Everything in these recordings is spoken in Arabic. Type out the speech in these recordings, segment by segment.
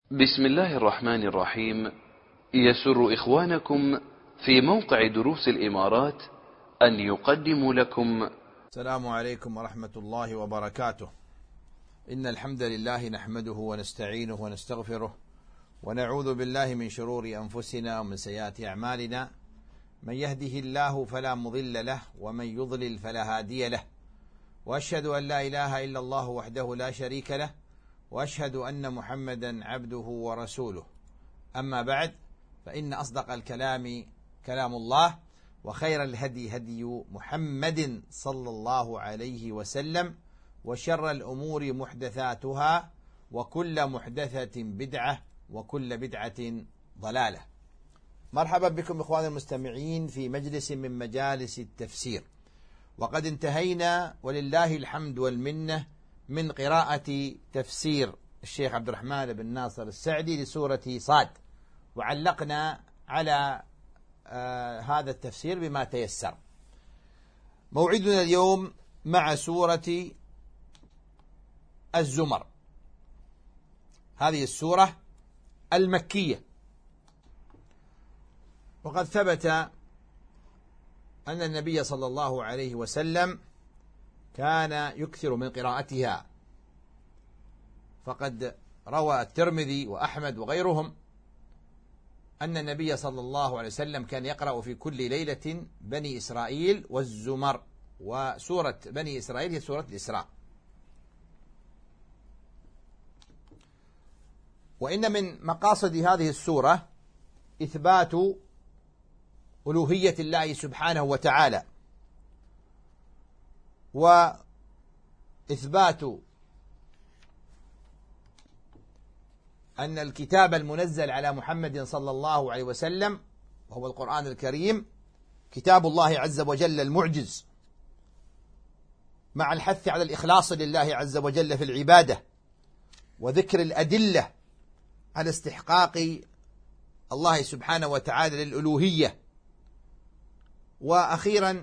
بسم الله الرحمن الرحيم. يسر إخوانكم في موقع دروس الإمارات أن يقدموا لكم. السلام عليكم ورحمة الله وبركاته. إن الحمد لله نحمده ونستعينه ونستغفره ونعوذ بالله من شرور أنفسنا ومن سيئات أعمالنا. من يهده الله فلا مضل له ومن يضلل فلا هادي له، وأشهد أن لا إله إلا الله وحده لا شريك له، وأشهد أن محمدا عبده ورسوله. أما بعد، فإن أصدق الكلام كلام الله، وخير الهدي هدي محمد صلى الله عليه وسلم، وشر الأمور محدثاتها، وكل محدثة بدعة، وكل بدعة ضلالة. مرحبا بكم إخواني المستمعين في مجلس من مجالس التفسير، وقد انتهينا ولله الحمد والمنة من قراءة تفسير الشيخ عبد الرحمن بن ناصر السعدي لسورة صاد، وعلقنا على هذا التفسير بما تيسر. موعدنا اليوم مع سورة الزمر، هذه السورة المكية، وقد ثبت أن النبي صلى الله عليه وسلم كان يكثر من قراءتها، فقد روى الترمذي وأحمد وغيرهم أن النبي صلى الله عليه وسلم كان يقرأ في كل ليلة بني إسرائيل والزمر، وسورة بني إسرائيل هي سورة الإسراء. وإن من مقاصد هذه السورة إثبات ألوهية الله سبحانه وتعالى، وإثبات أن الكتاب المنزل على محمد صلى الله عليه وسلم وهو القرآن الكريم كتاب الله عز وجل المعجز، مع الحث على الإخلاص لله عز وجل في العبادة، وذكر الأدلة على استحقاق الله سبحانه وتعالى للألوهية، وأخيرا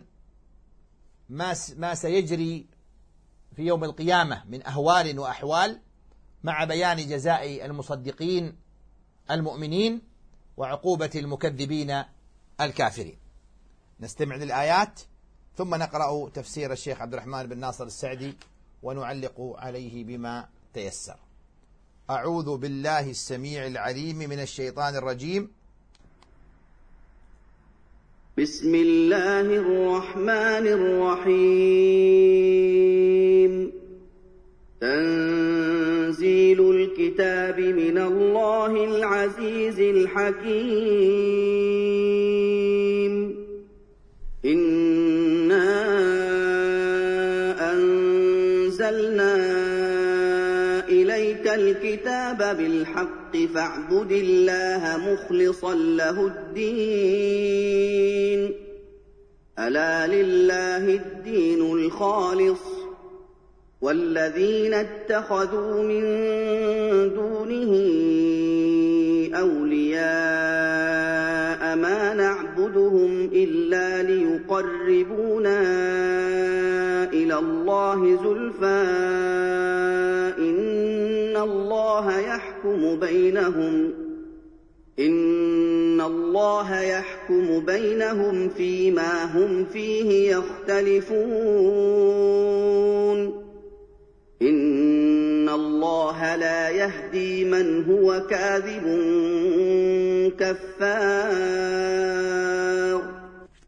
ما سيجري في يوم القيامة من أهوال وأحوال، مع بيان جزاء المصدقين المؤمنين وعقوبة المكذبين الكافرين. نستمع للآيات ثم نقرأ تفسير الشيخ عبد الرحمن بن ناصر السعدي ونعلق عليه بما تيسر. أعوذ بالله السميع العليم من الشيطان الرجيم. بسم الله الرحمن الرحيم. تنزيل الكتاب من الله العزيز الحكيم. إنا أنزلنا إليك الكتاب بالحق فاعبد الله مخلصا له الدين. ألا لله الدين الخالص، والذين اتخذوا من دونه أولياء ما نعبدهم إلا ليقربونا إلى الله زلفى إن الله يحكم بينهم فيما هم فيه يختلفون. إن الله لا يهدي من هو كاذب كفار.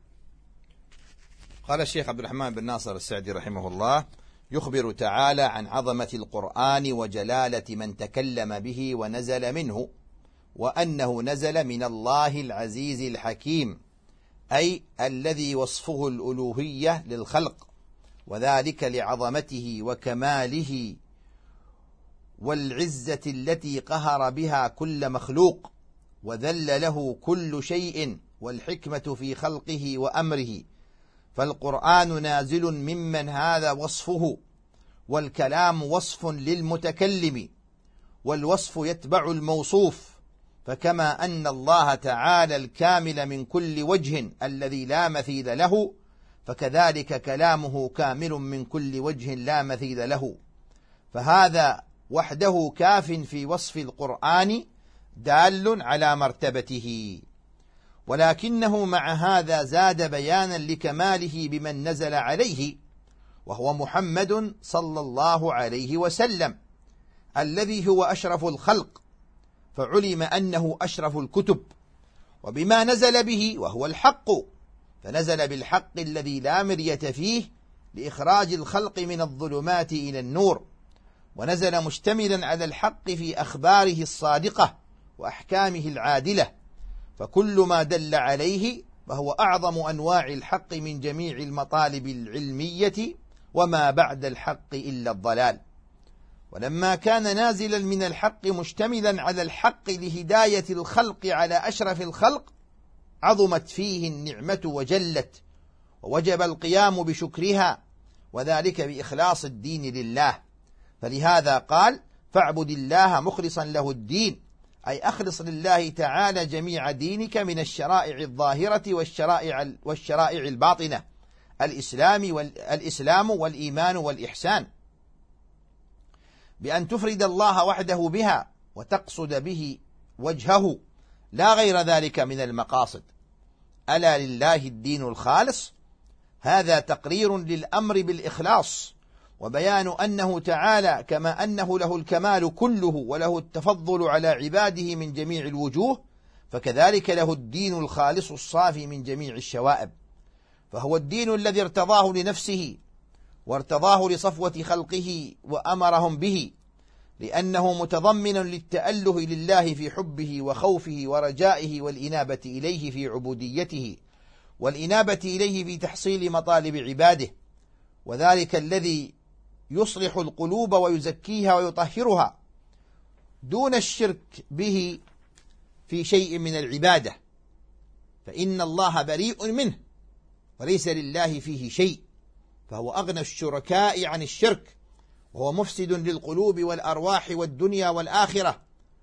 قال الشيخ عبد الرحمن بن ناصر السعدي رحمه الله: يخبر تعالى عن عظمة القرآن وجلالة من تكلم به ونزل منه، وأنه نزل من الله العزيز الحكيم، أي الذي وصفه الألوهية للخلق، وذلك لعظمته وكماله والعزة التي قهر بها كل مخلوق وذل له كل شيء، والحكمة في خلقه وأمره. فالقرآن نازل ممن هذا وصفه، والكلام وصف للمتكلم، والوصف يتبع الموصوف. فكما أن الله تعالى الكامل من كل وجه الذي لا مثيل له، فكذلك كلامه كامل من كل وجه لا مثيل له. فهذا وحده كاف في وصف القرآن دال على مرتبته، ولكنه مع هذا زاد بيانا لكماله بمن نزل عليه، وهو محمد صلى الله عليه وسلم الذي هو أشرف الخلق، فعلم أنه أشرف الكتب، وبما نزل به وهو الحق، فنزل بالحق الذي لا مرية فيه لإخراج الخلق من الظلمات إلى النور، ونزل مشتملا على الحق في أخباره الصادقة وأحكامه العادلة، فكل ما دل عليه فهو أعظم أنواع الحق من جميع المطالب العلمية، وما بعد الحق إلا الضلال. ولما كان نازلا من الحق مشتملا على الحق لهداية الخلق على أشرف الخلق، عظمت فيه النعمة وجلت، ووجب القيام بشكرها، وذلك بإخلاص الدين لله. فلهذا قال: فاعبد الله مخلصا له الدين، أي أخلص لله تعالى جميع دينك من الشرائع الظاهرة والشرائع الباطنة، الإسلام والإيمان والإحسان، بأن تفرد الله وحده بها وتقصد به وجهه لا غير ذلك من المقاصد. ألا لله الدين الخالص. هذا تقرير للأمر بالإخلاص، وبيان أنه تعالى كما أنه له الكمال كله وله التفضل على عباده من جميع الوجوه، فكذلك له الدين الخالص الصافي من جميع الشوائب، فهو الدين الذي ارتضاه لنفسه وارتضاه لصفوة خلقه وأمرهم به، لأنه متضمن للتأله لله في حبه وخوفه ورجائه، والإنابة إليه في عبوديته، والإنابة إليه في تحصيل مطالب عباده، وذلك الذي يصلح القلوب ويزكيها ويطهرها دون الشرك به في شيء من العبادة، فإن الله بريء منه وليس لله فيه شيء، فهو أغنى الشركاء عن الشرك، وهو مفسد للقلوب والأرواح والدنيا والآخرة،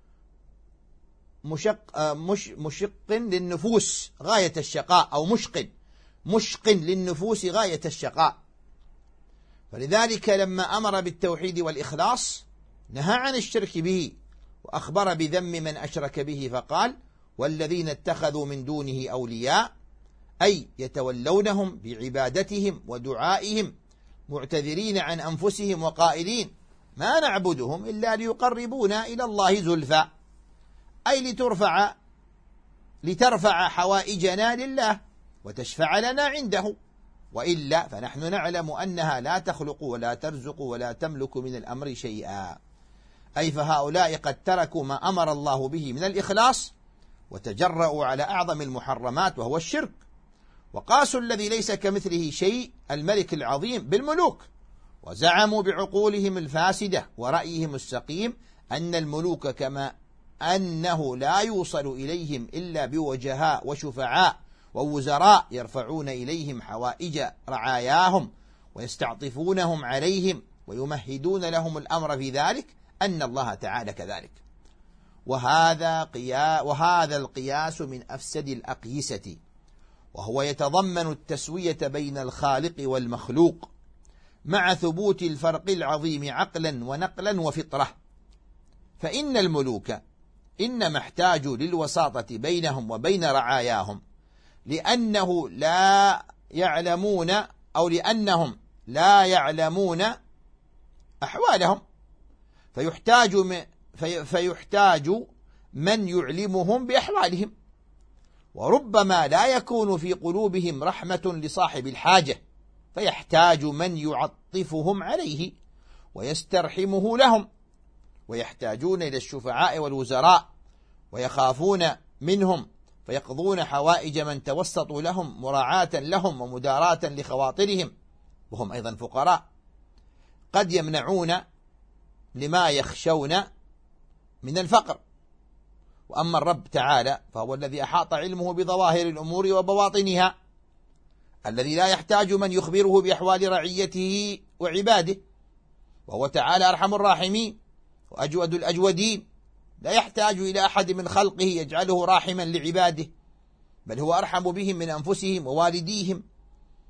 مشق للنفوس غاية الشقاء، أو مشق للنفوس غاية الشقاء. فلذلك لما أمر بالتوحيد والإخلاص نهى عن الشرك به، وأخبر بذم من أشرك به، فقال: والذين اتخذوا من دونه أولياء، أي يتولونهم بعبادتهم ودعائهم معتذرين عن أنفسهم وقائلين: ما نعبدهم إلا ليقربونا إلى الله زلفى، أي لترفع حوائجنا لله وتشفع لنا عنده، وإلا فنحن نعلم أنها لا تخلق ولا ترزق ولا تملك من الأمر شيئا. أي فهؤلاء قد تركوا ما أمر الله به من الإخلاص، وتجرؤوا على أعظم المحرمات وهو الشرك، وقاسوا الذي ليس كمثله شيء الملك العظيم بالملوك، وزعموا بعقولهم الفاسدة ورأيهم السقيم أن الملوك كما أنه لا يوصل إليهم إلا بوجهاء وشفعاء ووزراء يرفعون إليهم حوائج رعاياهم ويستعطفونهم عليهم ويمهدون لهم الأمر في ذلك، أن الله تعالى كذلك. وهذا القياس من أفسد الأقيسة، وهو يتضمن التسوية بين الخالق والمخلوق مع ثبوت الفرق العظيم عقلا ونقلا وفطرة. فإن الملوك إنما احتاجوا للوساطة بينهم وبين رعاياهم لأنهم لا يعلمون أحوالهم، فيحتاج من يعلمهم بأحوالهم، وربما لا يكون في قلوبهم رحمة لصاحب الحاجة، فيحتاج من يعطفهم عليه ويسترحمه لهم، ويحتاجون إلى الشفعاء والوزراء ويخافون منهم، فيقضون حوائج من توسطوا لهم مراعاة لهم ومداراة لخواطرهم، وهم أيضا فقراء قد يمنعون لما يخشون من الفقر. وأما الرب تعالى فهو الذي أحاط علمه بظواهر الأمور وبواطنها، الذي لا يحتاج من يخبره بأحوال رعيته وعباده، وهو تعالى أرحم الراحمين وأجود الأجودين، لا يحتاج إلى أحد من خلقه يجعله راحما لعباده، بل هو أرحم بهم من أنفسهم ووالديهم،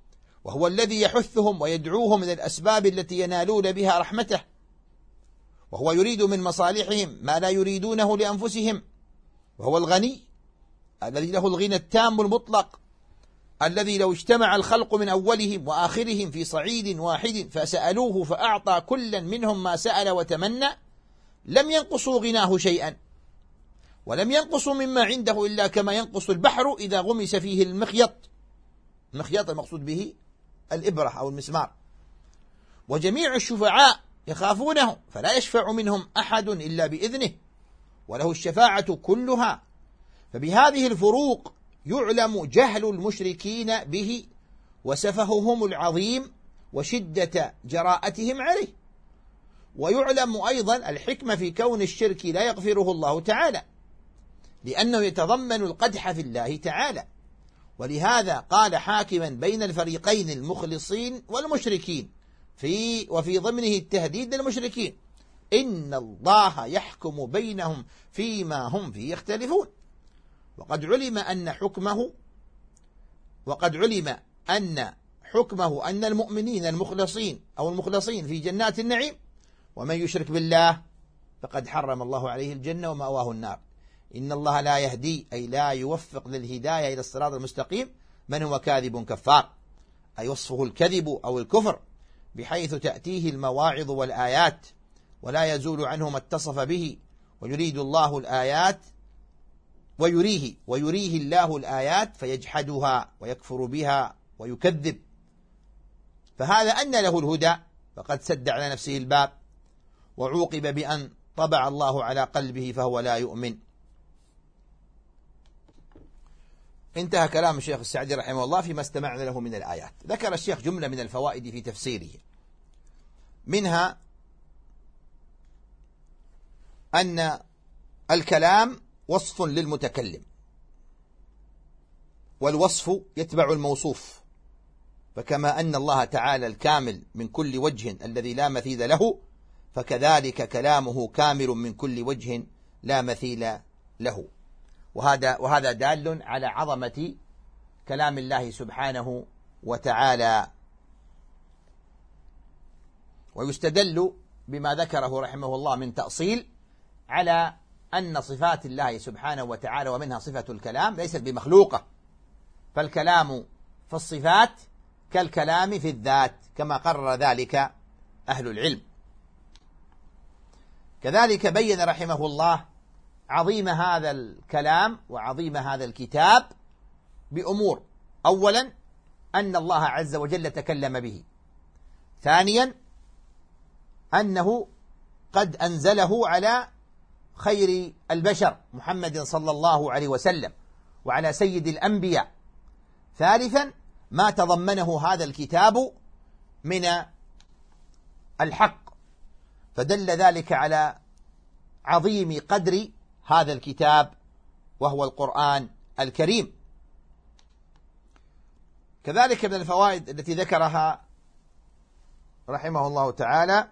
وهو الذي يحثهم ويدعوهم من الأسباب التي ينالون بها رحمته. وهو يريد من مصالحهم ما لا يريدونه لأنفسهم، وهو الغني الذي له الغنى التام المطلق، الذي لو اجتمع الخلق من أولهم وآخرهم في صعيد واحد فسألوه فأعطى كلا منهم ما سأل وتمنى لم ينقصوا غناه شيئا، ولم ينقصوا مما عنده إلا كما ينقص البحر إذا غمس فيه المخيط. المخيط المقصود به الإبرة أو المسمار. وجميع الشفعاء يخافونه فلا يشفع منهم أحد إلا بإذنه، وله الشفاعة كلها. فبهذه الفروق يعلم جهل المشركين به وسفههم العظيم وشدة جراءتهم عليه، ويعلم أيضا الحكمة في كون الشرك لا يغفره الله تعالى، لأنه يتضمن القدح في الله تعالى. ولهذا قال حاكما بين الفريقين المخلصين والمشركين وفي ضمنه التهديد للمشركين: إن الله يحكم بينهم فيما هم فيه يختلفون. وقد علم أن المؤمنين المخلصين أو المخلصين في جنات النعيم، ومن يشرك بالله فقد حرم الله عليه الجنة ومأواه النار. إن الله لا يهدي أي لا يوفق للهداية إلى الصراط المستقيم من هو كاذب كفار، أي وصفه الكذب أو الكفر، بحيث تأتيه المواعظ والآيات ولا يزول عنه ما اتصف به، ويريه الله الآيات فيجحدها ويكفر بها ويكذب. فهذا أن له الهدى فقد سد على نفسه الباب، وعوقب بأن طبع الله على قلبه فهو لا يؤمن. انتهى كلام الشيخ السعدي رحمه الله فيما استمعنا له من الآيات. ذكر الشيخ جملة من الفوائد في تفسيره، منها أن الكلام وصف للمتكلم، والوصف يتبع الموصوف، فكما أن الله تعالى الكامل من كل وجه الذي لا مثيل له، فكذلك كلامه كامل من كل وجه لا مثيل له. وهذا دال على عظمة كلام الله سبحانه وتعالى. ويستدل بما ذكره رحمه الله من تأصيل على أن صفات الله سبحانه وتعالى ومنها صفة الكلام ليست بمخلوقة، فالكلام في الصفات كالكلام في الذات كما قرر ذلك أهل العلم. كذلك بين رحمه الله عظيم هذا الكلام وعظيم هذا الكتاب بأمور: أولا أن الله عز وجل تكلم به، ثانيا أنه قد أنزله على خير البشر محمد صلى الله عليه وسلم وعلى سيد الأنبياء، ثالثا ما تضمنه هذا الكتاب من الحق، فدل ذلك على عظيم قدر هذا الكتاب وهو القرآن الكريم. كذلك من الفوائد التي ذكرها رحمه الله تعالى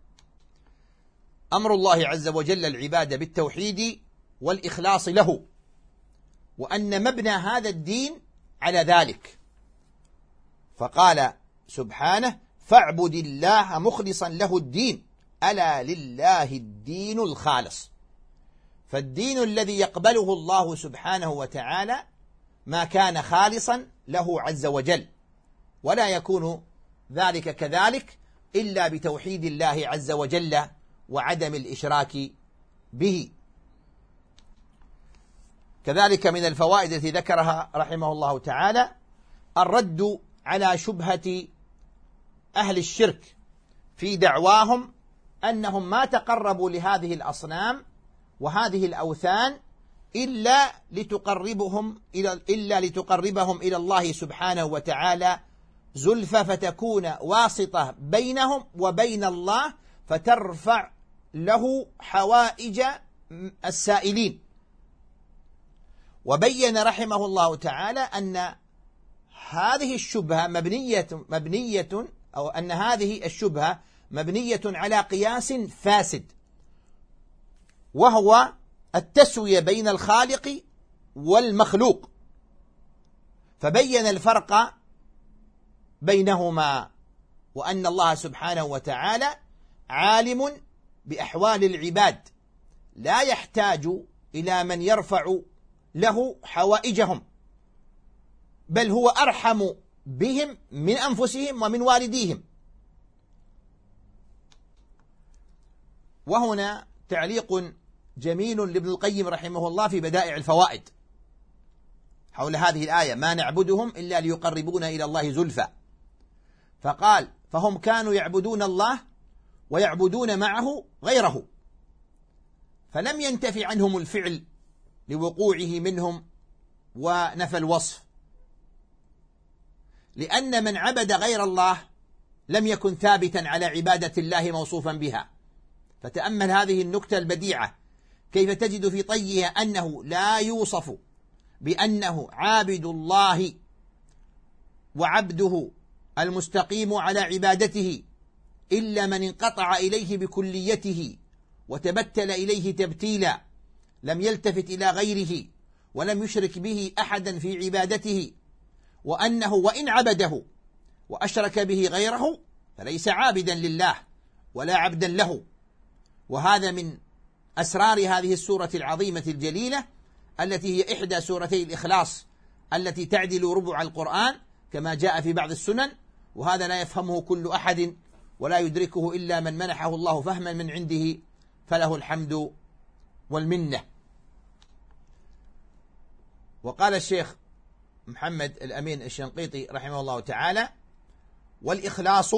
أمر الله عز وجل العباد بالتوحيد والإخلاص له، وأن مبنى هذا الدين على ذلك، فقال سبحانه: فاعبد الله مخلصا له الدين ألا لله الدين الخالص. فالدين الذي يقبله الله سبحانه وتعالى ما كان خالصا له عز وجل، ولا يكون ذلك كذلك إلا بتوحيد الله عز وجل وعدم الإشراك به. كذلك من الفوائد التي ذكرها رحمه الله تعالى الرد على شبهة أهل الشرك في دعواهم أنهم ما تقربوا لهذه الأصنام وهذه الأوثان إلا لتقربهم إلى الله سبحانه وتعالى زلفى، فتكون واسطة بينهم وبين الله، فترفع له حوائج السائلين. وبين رحمه الله تعالى أن هذه الشبهة مبنية على قياس فاسد، وهو التسوية بين الخالق والمخلوق، فبين الفرق بينهما، وأن الله سبحانه وتعالى عالم بأحوال العباد، لا يحتاج إلى من يرفع له حوائجهم، بل هو أرحم بهم من أنفسهم ومن والديهم. وهنا تعليق جميل لابن القيم رحمه الله في بدائع الفوائد حول هذه الآية: ما نعبدهم إلا ليقربونا إلى الله زلفى. فقال: فهم كانوا يعبدون الله ويعبدون معه غيره، فلم ينتفي عنهم الفعل لوقوعه منهم ونفى الوصف، لأن من عبد غير الله لم يكن ثابتا على عبادة الله موصوفا بها. فتأمل هذه النكتة البديعة، كيف تجد في طيها أنه لا يوصف بأنه عابد الله وعبده المستقيم على عبادته إلا من انقطع إليه بكليته وتبتل إليه تبتيلا، لم يلتفت إلى غيره ولم يشرك به أحدا في عبادته، وأنه وإن عبده وأشرك به غيره فليس عابدا لله ولا عبدا له. وهذا من أسرار هذه السورة العظيمة الجليلة التي هي إحدى سورتي الإخلاص التي تعدل ربع القرآن كما جاء في بعض السنن، وهذا لا يفهمه كل أحد ولا يدركه إلا من منحه الله فهما من عنده، فله الحمد والمنة. وقال الشيخ محمد الأمين الشنقيطي رحمه الله تعالى: والإخلاص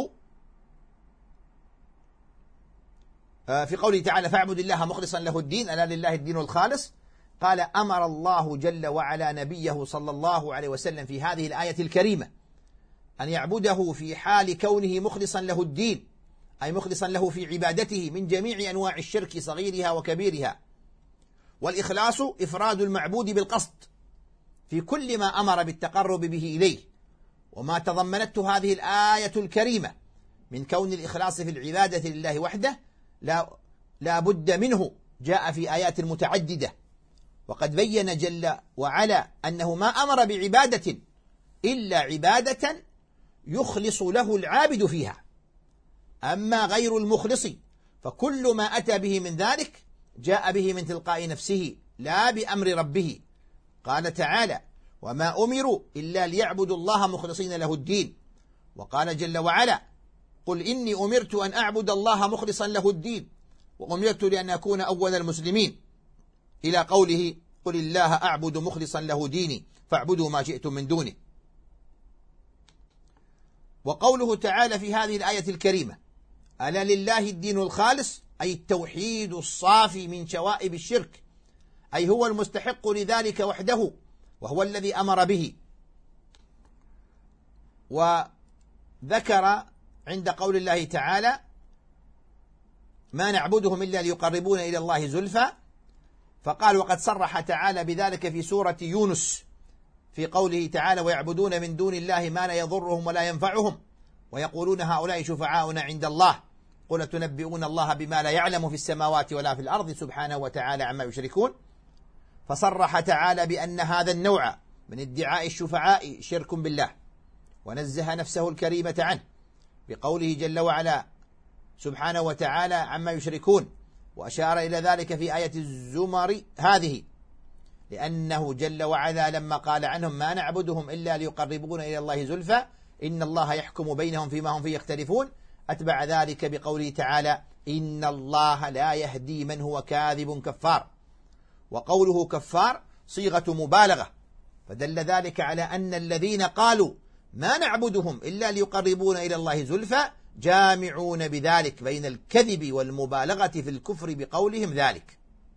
في قوله تعالى: فاعبد الله مخلصا له الدين، ألا لله الدين الخالص. قال: أمر الله جل وعلا نبيه صلى الله عليه وسلم في هذه الآية الكريمة أن يعبده في حال كونه مخلصا له الدين، أي مخلصا له في عبادته من جميع أنواع الشرك صغيرها وكبيرها. والإخلاص إفراد المعبود بالقصد في كل ما أمر بالتقرب به إليه، وما تضمنته هذه الآية الكريمة من كون الإخلاص في العبادة لله وحده لا بد منه جاء في آيات متعددة. وقد بين جل وعلا أنه ما أمر بعبادة إلا عبادة يخلص له العابد فيها، أما غير المخلص فكل ما أتى به من ذلك جاء به من تلقاء نفسه لا بأمر ربه. قال تعالى: وما أمروا إلا ليعبدوا الله مخلصين له الدين. وقال جل وعلا: قل إني أمرت أن أعبد الله مخلصا له الدين وأمرت لأن أكون أول المسلمين، إلى قوله: قل الله أعبد مخلصا له ديني فاعبدوا ما شئتم من دونه. وقوله تعالى في هذه الآية الكريمة: ألا لله الدين الخالص، أي التوحيد الصافي من شوائب الشرك، أي هو المستحق لذلك وحده وهو الذي أمر به. وذكر عند قول الله تعالى: ما نعبدهم إلا ليقربونا إلى الله زلفى، فقال: وقد صرح تعالى بذلك في سورة يونس في قوله تعالى: ويعبدون من دون الله ما لا يضرهم ولا ينفعهم ويقولون هؤلاء شفعاؤنا عند الله قل تنبئون الله بما لا يعلم في السماوات ولا في الأرض سبحانه وتعالى عما يشركون. فصرح تعالى بأن هذا النوع من ادعاء الشفعاء شرك بالله، ونزه نفسه الكريمة عنه بقوله جل وعلا سبحانه وتعالى عما يشركون، وأشار إلى ذلك في آية الزمر هذه، لأنه جل وعلا لما قال عنهم ما نعبدهم إلا ليقربونا إلى الله زلفى إن الله يحكم بينهم فيما هم فيه يختلفون، أتبع ذلك بقوله تعالى إن الله لا يهدي من هو كاذب كفار. وقوله كفار صيغة مبالغة، فدل ذلك على أن الذين قالوا ما نعبدهم إلا ليقربونا إلى الله زلفى جامعون بذلك بين الكذب والمبالغة في الكفر بقولهم ذلك.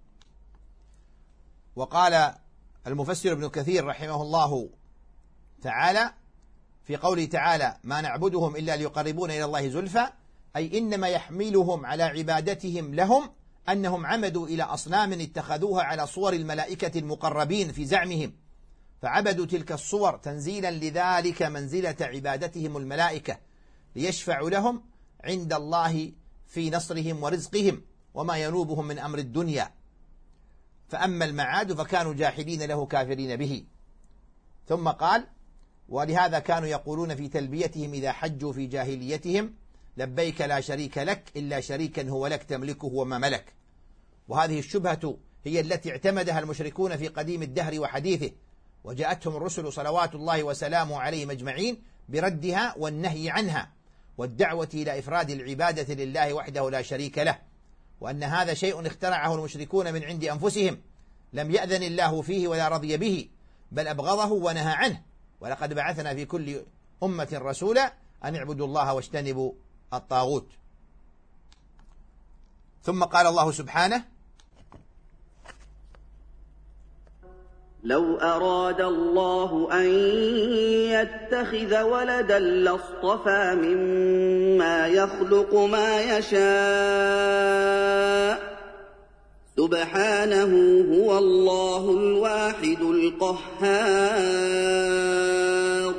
وقال المفسر ابن كثير رحمه الله تعالى في قوله تعالى ما نعبدهم إلا ليقربونا إلى الله زلفى، أي إنما يحملهم على عبادتهم لهم أنهم عمدوا إلى أصنام اتخذوها على صور الملائكة المقربين في زعمهم، فعبدوا تلك الصور تنزيلا لذلك منزلة عبادتهم الملائكة ليشفعوا لهم عند الله في نصرهم ورزقهم وما ينوبهم من أمر الدنيا. فأما المعاد فكانوا جاحدين له كافرين به. ثم قال ولهذا كانوا يقولون في تلبيتهم إذا حجوا في جاهليتهم لبيك لا شريك لك إلا شريكا هو لك تملكه وما ملك. وهذه الشبهة هي التي اعتمدها المشركون في قديم الدهر وحديثه، وجاءتهم الرسل صلوات الله وسلامه عليهم أجمعين بردها والنهي عنها والدعوة إلى إفراد العبادة لله وحده لا شريك له، وأن هذا شيء اخترعه المشركون من عند أنفسهم لم يأذن الله فيه ولا رضي به، بل أبغضه ونهى عنه. ولقد بعثنا في كل أمة رسولا أن اعبدوا الله واجتنبوا الطاغوت. ثم قال الله سبحانه: لو أراد الله أن يتخذ ولدا لاصطفى مما يخلق ما يشاء سبحانه هو الله الواحد القهار.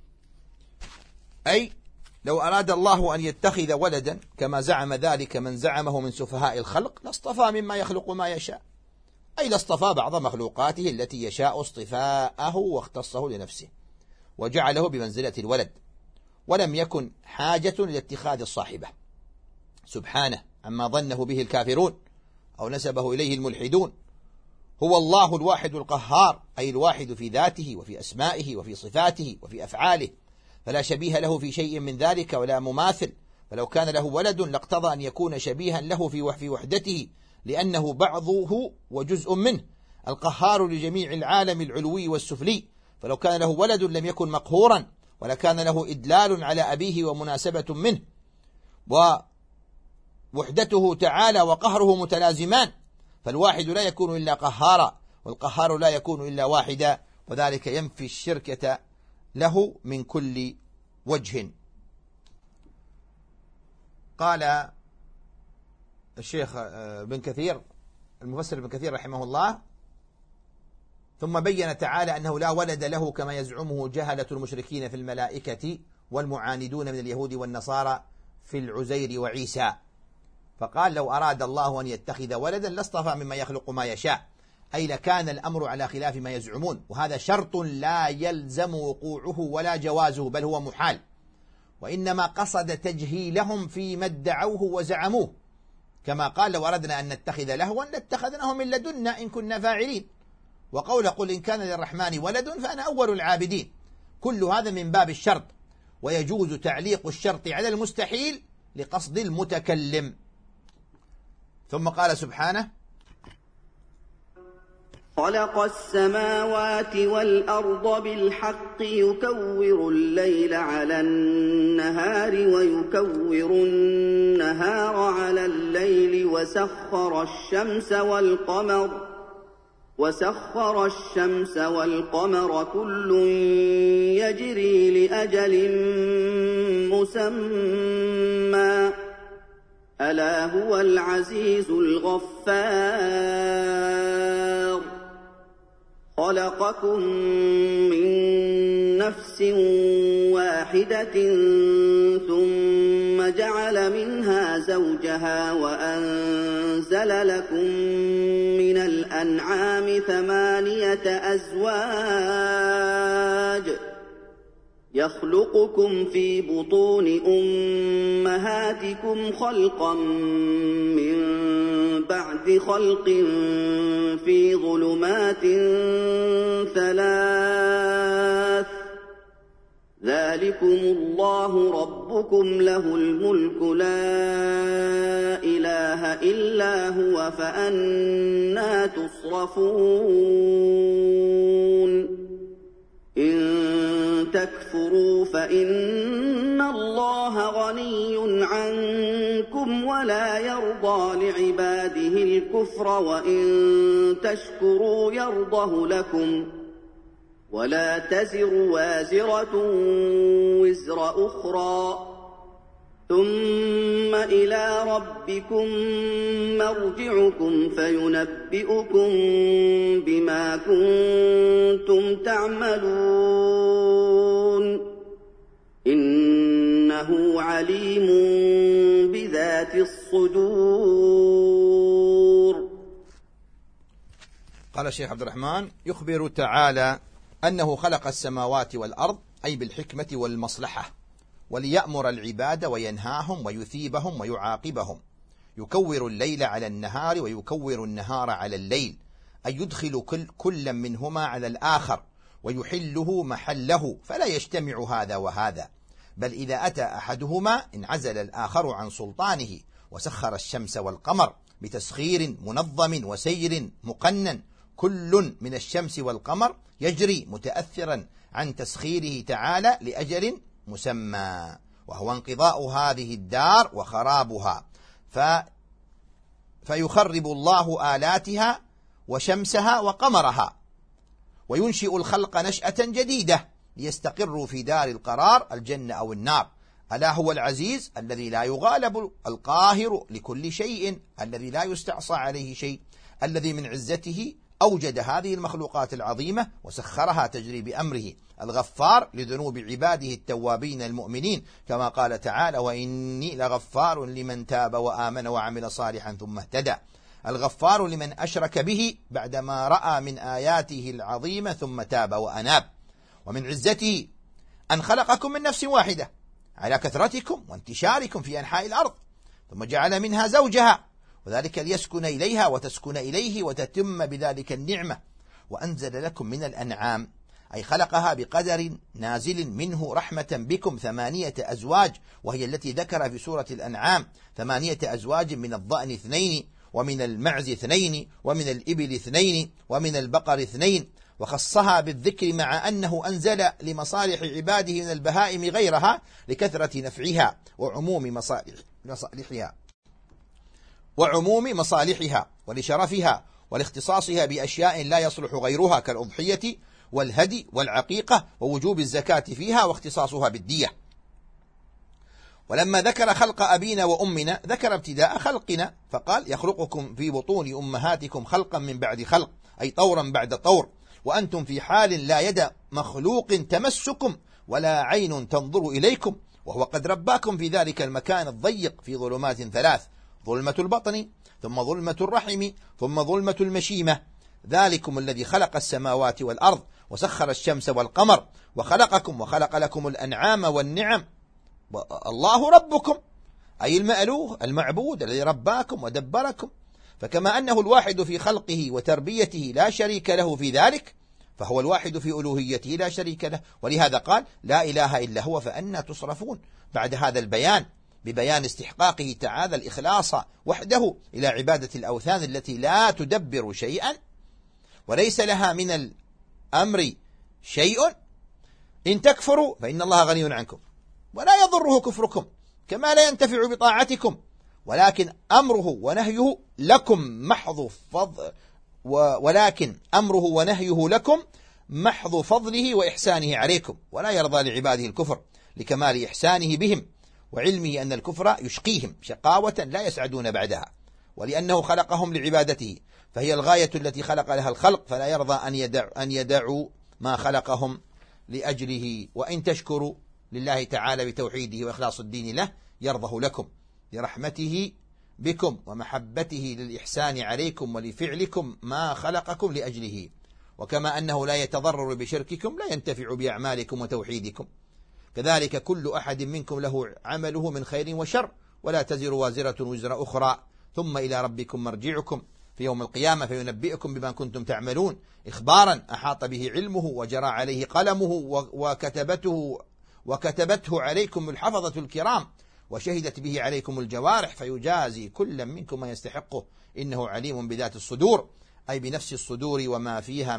أي لو أراد الله أن يتخذ ولدا كما زعم ذلك من زعمه من سفهاء الخلق لاصطفى مما يخلق ما يشاء، أي لاصطفى بعض مخلوقاته التي يشاء اصطفاءه واختصه لنفسه وجعله بمنزلة الولد، ولم يكن حاجة لاتخاذ الصاحبة سبحانه عما ظنه به الكافرون أو نسبه إليه الملحدون. هو الله الواحد القهار، أي الواحد في ذاته وفي أسمائه وفي صفاته وفي أفعاله، فلا شبيه له في شيء من ذلك ولا مماثل. فلو كان له ولد لاقتضى أن يكون شبيها له في وحدته، لأنه بعضه وجزء منه، القهار لجميع العالم العلوي والسفلي. فلو كان له ولد لم يكن مقهورا، ولا كان له إدلال على أبيه ومناسبة منه، ووحدته تعالى وقهره متلازمان، فالواحد لا يكون إلا قهارا، والقهار لا يكون إلا واحدا، وذلك ينفي الشركة له من كل وجه. قال الشيخ بن كثير المفسر بن كثير رحمه الله: ثم بين تعالى أنه لا ولد له كما يزعمه جهلة المشركين في الملائكة والمعاندون من اليهود والنصارى في العزير وعيسى، فقال: لو أراد الله أن يتخذ ولدا لاصطفى مما يخلق ما يشاء، أي لكان الأمر على خلاف ما يزعمون، وهذا شرط لا يلزم وقوعه ولا جوازه، بل هو محال، وإنما قصد تجهيلهم فيما ادعوه وزعموه، كما قال: لو أردنا أن نتخذ لهوا لاتخذناه من لدنا إن كنا فاعلين، وقول: قل إن كان للرحمن ولد فأنا أول العابدين. كل هذا من باب الشرط، ويجوز تعليق الشرط على المستحيل لقصد المتكلم. ثم قال سبحانه: خلق السماوات والأرض بالحق يكور الليل على النهار ويكور النهار على الليل وسخر الشمس والقمر كل يجري لأجل مسمى ألا هو العزيز الغفار. خلقكم من نفس واحدة ثم جعل منها زوجها وأنزل لكم من الأنعام 8 أزواج يخلقكم في بطون أمهاتكم خلقا من بعد خلق في ظلمات 3 ذلكم الله ربكم له الملك لا إله إلا هو فأنى تصرفون. إن تكفروا فإن الله غني عنكم ولا يرضى لعباده الكفر وإن تشكروا يرضه لكم ولا تزر وازرة وزر أخرى ثم إلى ربكم مرجعكم فينبئكم بما كنتم تعملون إنه عليم بذات الصدور. قال الشيخ عبد الرحمن: يخبر تعالى أنه خلق السماوات والأرض أي بالحكمة والمصلحة، وليأمر العباد وينهاهم ويثيبهم ويعاقبهم، يكور الليل على النهار ويكور النهار على الليل، أي يدخل كل منهما على الآخر ويحله محله، فلا يجتمع هذا وهذا، بل إذا أتى أحدهما انعزل الآخر عن سلطانه، وسخر الشمس والقمر بتسخير منظم وسير مقنن، كل من الشمس والقمر يجري متأثرا عن تسخيره تعالى لأجل مسمى، وهو انقضاء هذه الدار وخرابها، فيخرب الله آلاتها وشمسها وقمرها، وينشئ الخلق نشأة جديدة ليستقروا في دار القرار الجنة أو النار. ألا هو العزيز الذي لا يغالب، القاهر لكل شيء الذي لا يستعصى عليه شيء، الذي من عزته أوجد هذه المخلوقات العظيمة وسخرها تجري بأمره، الغفار لذنوب عباده التوابين المؤمنين، كما قال تعالى: وإني لغفار لمن تاب وآمن وعمل صالحا ثم اهتدى، الغفار لمن أشرك به بعدما رأى من آياته العظيمة ثم تاب وأناب. ومن عزته أن خلقكم من نفس واحدة على كثرتكم وانتشاركم في أنحاء الأرض، ثم جعل منها زوجها، وذلك ليسكن إليها وتسكن إليه وتتم بذلك النعمة. وأنزل لكم من الأنعام، أي خلقها بقدر نازل منه رحمة بكم 8 أزواج، وهي التي ذكر في سورة الأنعام 8 أزواج، من الضأن 2 ومن المعز 2 ومن الإبل 2 ومن البقر 2، وخصها بالذكر مع أنه أنزل لمصالح عباده من البهائم غيرها لكثرة نفعها وعموم مصالحها ولشرفها ولاختصاصها بأشياء لا يصلح غيرها كالأضحية والهدي والعقيقة ووجوب الزكاة فيها واختصاصها بالدية. ولما ذكر خلق أبينا وأمنا ذكر ابتداء خلقنا، فقال: يخلقكم في بطون أمهاتكم خلقا من بعد خلق، أي طورا بعد طور، وأنتم في حال لا يد مخلوق تمسكم ولا عين تنظر إليكم، وهو قد رباكم في ذلك المكان الضيق في ظلمات 3: ظلمة البطن، ثم ظلمة الرحم، ثم ظلمة المشيمة. ذلكم الذي خلق السماوات والأرض وسخر الشمس والقمر وخلقكم وخلق لكم الأنعام والنعم. الله ربكم، أي المألوه المعبود الذي رباكم ودبركم. فكما أنه الواحد في خلقه وتربيته لا شريك له في ذلك، فهو الواحد في ألوهيته لا شريك له، ولهذا قال: لا إله إلا هو فأنى تصرفون. بعد هذا البيان ببيان استحقاقه تعالى الإخلاص وحده إلى عبادة الأوثان التي لا تدبر شيئا وليس لها من الأمر شيء، إن تكفروا فإن الله غني عنكم ولا يضره كفركم، كما لا ينتفع بطاعتكم، ولكن أمره ونهيه لكم محض فضل، ولكن أمره ونهيه لكم محض فضله وإحسانه عليكم، ولا يرضى لعباده الكفر لكمال إحسانه بهم وعلمه أن الكفر يشقيهم شقاوة لا يسعدون بعدها، ولأنه خلقهم لعبادته، فهي الغاية التي خلق لها الخلق، فلا يرضى أن يدعوا ما خلقهم لأجله. وإن تشكروا لله تعالى بتوحيده وإخلاص الدين له يرضه لكم لرحمته بكم ومحبته للإحسان عليكم ولفعلكم ما خلقكم لأجله. وكما أنه لا يتضرر بشرككم لا ينتفع بأعمالكم وتوحيدكم، كذلك كل أحد منكم له عمله من خير وشر، ولا تزر وازرة وزر أخرى، ثم إلى ربكم مرجعكم في يوم القيامة فينبئكم بما كنتم تعملون، إخبارا أحاط به علمه وجرى عليه قلمه وكتبته عليكم الحفظة الكرام، وشهدت به عليكم الجوارح، فيجازي كل منكم ما يستحقه، إنه عليم بذات الصدور، أي بنفس الصدور وما فيها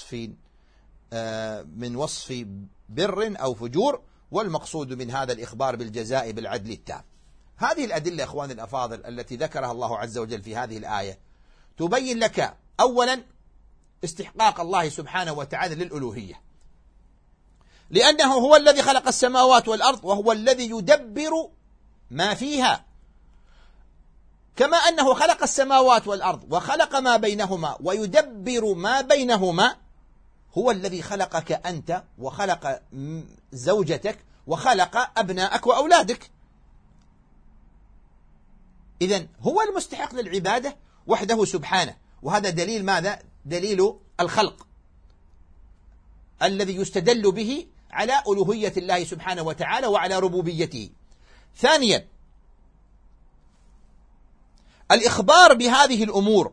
من وصف بر أو فجور، والمقصود من هذا الإخبار بالجزاء بالعدل التام. هذه الأدلة أخواني الأفاضل التي ذكرها الله عز وجل في هذه الآية تبين لك أولا استحقاق الله سبحانه وتعالى للألوهية، لأنه هو الذي خلق السماوات والأرض وهو الذي يدبر ما فيها، كما أنه خلق السماوات والأرض وخلق ما بينهما ويدبر ما بينهما، هو الذي خلقك أنت وخلق زوجتك وخلق أبناءك وأولادك. إذن هو المستحق للعبادة وحده سبحانه، وهذا دليل ماذا؟ دليل الخلق الذي يستدل به على ألوهية الله سبحانه وتعالى وعلى ربوبيته. ثانيا، الإخبار بهذه الأمور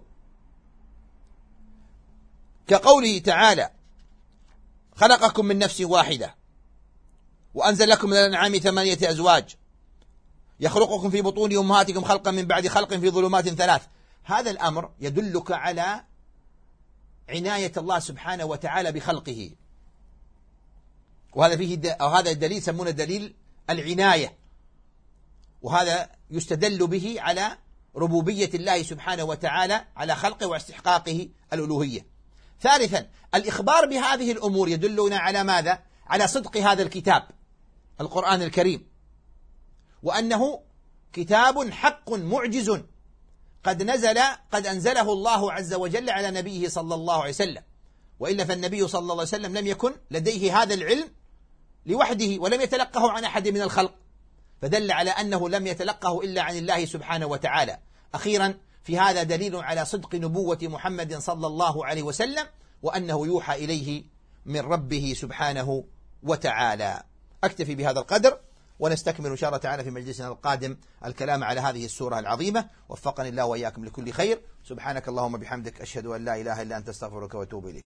كقوله تعالى: خلقكم من نفس واحدة وأنزل لكم من الأنعام 8 أزواج يخلقكم في بطون أمهاتكم خلقا من بعد خلق في ظلمات 3. هذا الأمر يدلك على عناية الله سبحانه وتعالى بخلقه، وهذا الدليل يسمونه دليل العناية، وهذا يستدل به على ربوبية الله سبحانه وتعالى على خلقه واستحقاقه الألوهية. ثالثا، الإخبار بهذه الأمور يدلنا على ماذا؟ على صدق هذا الكتاب القرآن الكريم، وأنه كتاب حق معجز قد أنزله الله عز وجل على نبيه صلى الله عليه وسلم، وإلا فالنبي صلى الله عليه وسلم لم يكن لديه هذا العلم لوحده ولم يتلقه عن أحد من الخلق، فدل على أنه لم يتلقه إلا عن الله سبحانه وتعالى. أخيرا، في هذا دليل على صدق نبوة محمد صلى الله عليه وسلم، وأنه يوحى إليه من ربه سبحانه وتعالى. أكتفي بهذا القدر، ونستكمل إن شاء الله تعالى في مجلسنا القادم الكلام على هذه السورة العظيمة. وفقني الله وإياكم لكل خير. سبحانك اللهم بحمدك، أشهد أن لا إله إلا أنت، استغفرك وأتوب إليك.